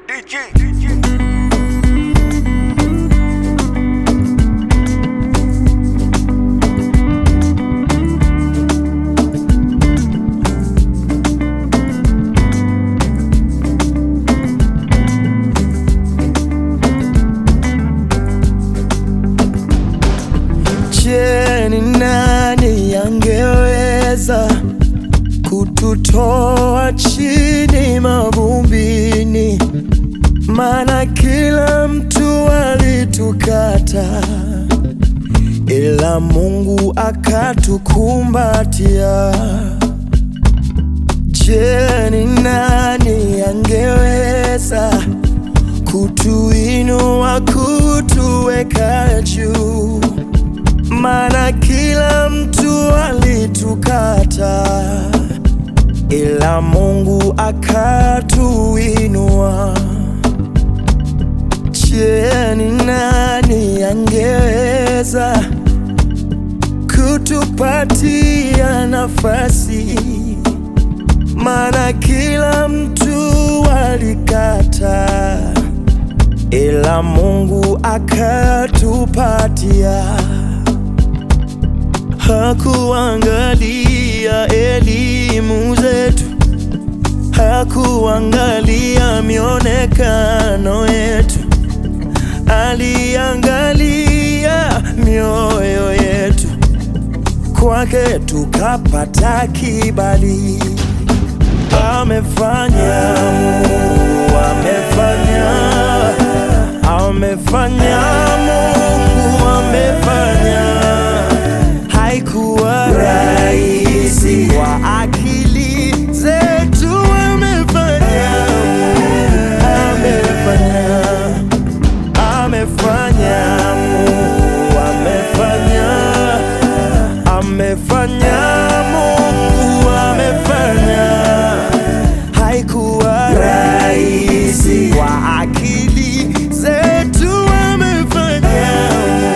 Je, ni nani angeweza kututoa chini mavumbini? Maana kila mtu alitukata, ila Mungu akatukumbatia. Je, ni nani angeweza kutuinua, kutuweka juu? Maana kila mtu alitukata, ila Mungu akatuinua. Je, ni nani angeweza kutupatia nafasi? Maana kila mtu alikata, ila Mungu akatupatia. Hakuangalia elimu zetu, hakuangalia mionekano yetu, aliangalia mioyo yetu. Kwake tukapata kibali. Amefanya Mungu, amefanya Mungu, amefanya. Haikuwa rahisi kwa akili zetu, amefanya Mungu, amefanya Mungu, amefanya. Haikuwa rahisi kwa akili zetu, amefanya.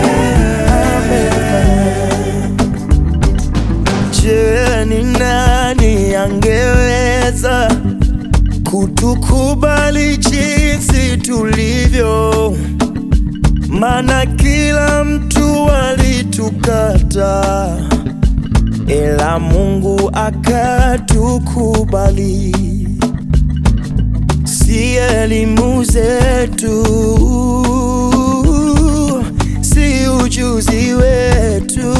Je, ni nani angeweza kutukubali jinsi tulivyo? Maana kila mtu alitukata, ila Mungu akatukubali. Si elimu zetu, si ujuzi wetu,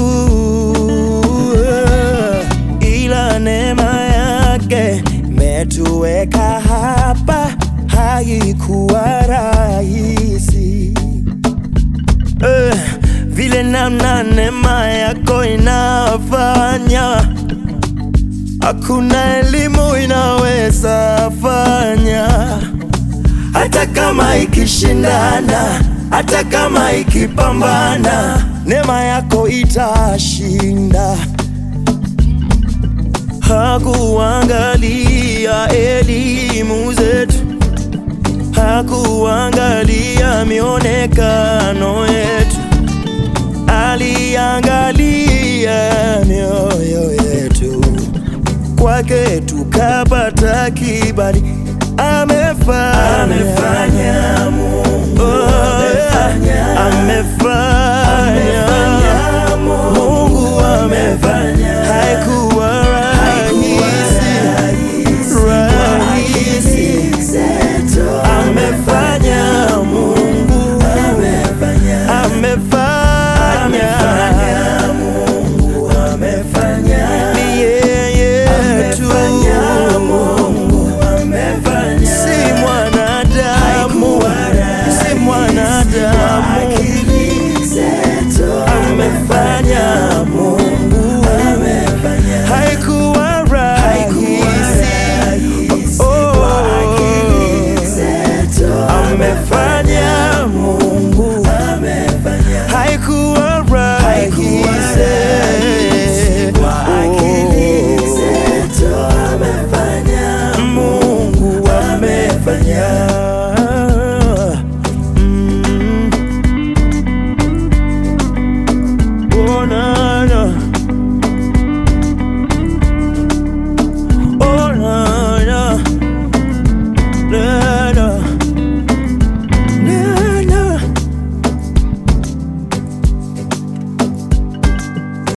ila neema yake imetuweka hapa. Haikuwa rahisi vile namna neema yako inafanya, hakuna elimu inaweza fanya. Hata kama ikishindana, hata kama ikipambana, neema yako itashinda. Hakuangalia elimu zetu, hakuangalia mionekano yetu, aliangalia mioyo yetu. Kwake tukapata kibali.